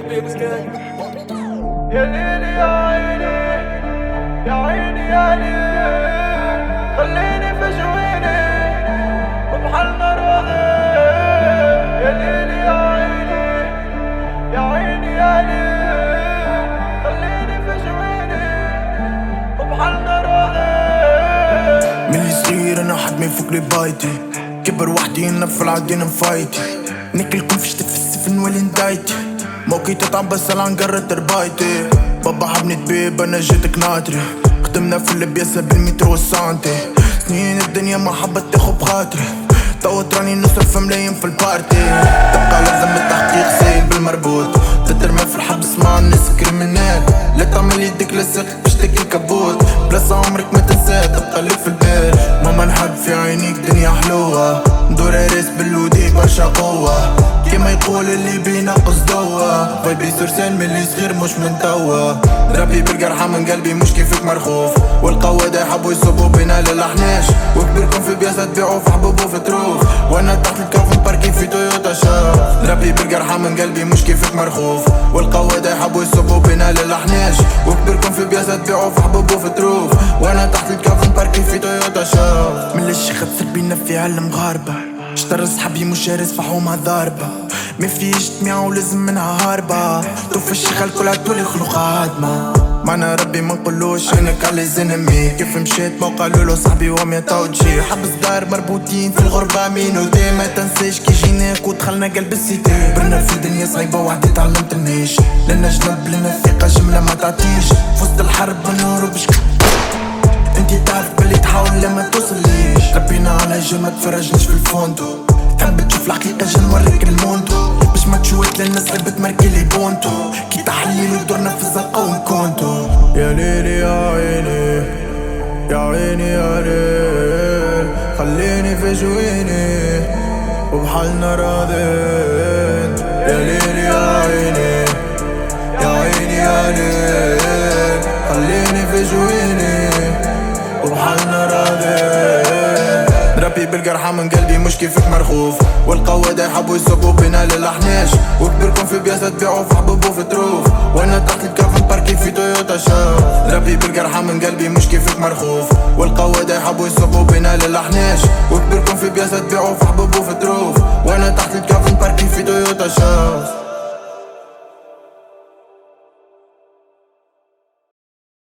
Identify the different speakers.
Speaker 1: يا ليلي يا عيني يا عيني يا ليل خليني في جويني وبحالنا راضي. يا ليلي يا عيني يا عيني يا ليل خليني في جويني وبحالنا راضي.
Speaker 2: ملي صغير انا حد ما يفوق لي بايتي، كبر وحدي نفل عدينا مفايتي، ناكلكم في شتا في السفن ولي ندايتي، موكي تتعب بس على نقرر تربايتي. بابا حبني طبيب انا جيتك ناطري، خدمنا في البياسة بالمترو والسانتي، سنين الدنيا ما حبت تاخو بخاطري، طوت راني نصرف ملايين في البارتي. تبقى لازم التحقيق سايب بالمربوط، تترمى في الحبس مع الناس كريمينال، لا تعمل يدك لسق باش تاكل كابوت، بلاصة عمرك ما تنساه تبقى لي في البال. ماما نحب في عينيك دنيا حلوة، ندور راس بالودي برشا قوة، كيما يقول اللي بينقص دوا، فايبي سرسان ملي صغير مش من توا. ربي بالقرحة من قلبي مش كيفك مرخوف، والقوادة يحبوا يصبوا بينا للحناش، وكبركم في بياسة تبيعوا في حبوب وفي تروف، وانا تحت الكوفن باركين في تويوتا شاف. ربي بالقرحة من قلبي مش كيفك مرخوف، والقوادة يحبوا يصبوا بينا للحناش، وكبركم في بياسة تبيعوا في حبوب وفي تروف، وانا تحت الكوفن باركين في تويوتا شاف. من الشيخ تربينا في علم غاربة، اشترى صحابي مش هارس فحومها ضاربة، ما فيش تميع ولازم منها هاربة، توفى الشيخ الكل عدولي خلقها عادمة. معنا ربي ما نقولوش عينك على زنمي، كيف مشيت ما قالولو صاحبي وهم يطوجي، حبس دار مربوطين في الغربة مينوتي، ما تنساش كي جيناك ودخلنا قلب السيتي، برنا في دنيا صعيبة وحدي تعلمت النيش، لنا جنب لنا ثقة جملة ما تعطيش، فوسط الحرب بنهربش انتي تعرف بلي تحاول لما توصليش، ربينا على جل ما تفرجنيش في الفوندو، تحب تشوف الحقيقة جا نوريك الموندو، باش ما تشوت للناس اللي بتمركلي بونتو، كي تحليل ودورنا في الزنقة ونكونتو.
Speaker 1: يا ليلي يا عيني يا عيني يا ليل خليني في جويني وبحالنا راضين. يا ليلي يا عيني يا عيني يا ليل خليني في جويني وبحالنا راضين. ربي بالقرحة من قلبي مش كيفك مرخوف، والقوادة يحبوا يصبوا بينا للحناش، وكبركم في بياسة تبيعوا في حبوب وفي تروف، وانا تحت الكافن باركين في تويوتا شاف. ربي بالقرحة من قلبي مش كيفك مرخوف، والقوادة يحبوا يصبوا بينا للحناش، وكبركم في بياسة تبيعوا في حبوب وفي تروف، وانا تحت الكافن باركين في تويوتا شاف.